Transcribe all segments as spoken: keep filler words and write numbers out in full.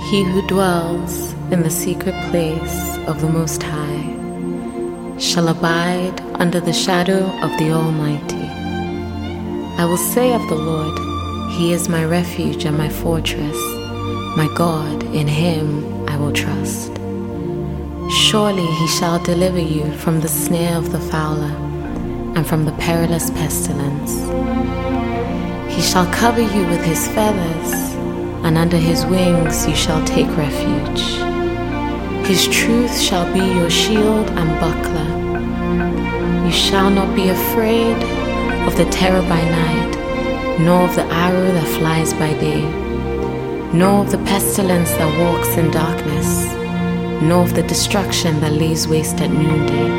He who dwells in the secret place of the Most High shall abide under the shadow of the Almighty. I will say of the Lord, He is my refuge and my fortress, my God, in Him I will trust. Surely He shall deliver you from the snare of the fowler and from the perilous pestilence. He shall cover you with His feathers, and under His wings you shall take refuge. His truth shall be your shield and buckler. You shall not be afraid of the terror by night, nor of the arrow that flies by day, nor of the pestilence that walks in darkness, nor of the destruction that lays waste at noonday.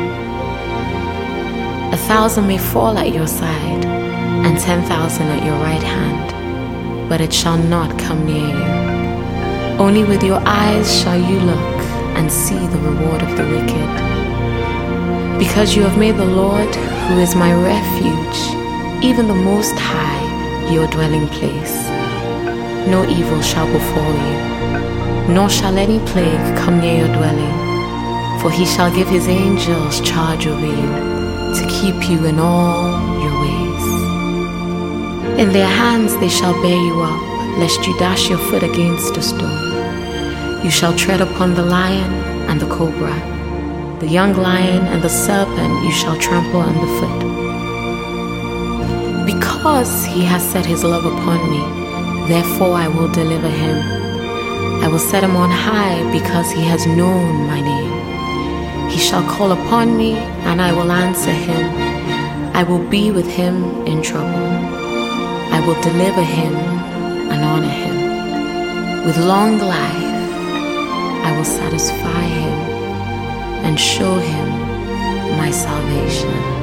A thousand may fall at your side, and ten thousand at your right hand, but it shall not come near you. Only with your eyes shall you look and see the reward of the wicked. Because you have made the Lord, who is my refuge, even the Most High, your dwelling place, no evil shall befall you, nor shall any plague come near your dwelling. For He shall give His angels charge over you, to keep you in all your ways. In their hands they shall bear you up, lest you dash your foot against a stone. You shall tread upon the lion and the cobra, the young lion and the serpent you shall trample underfoot. Because He has set His love upon me, therefore I will deliver Him. I will set Him on high because He has known my name. He shall call upon me, and I will answer him. I will be with him in trouble. I will deliver him and honor him. With long life, I will satisfy him and show him my salvation.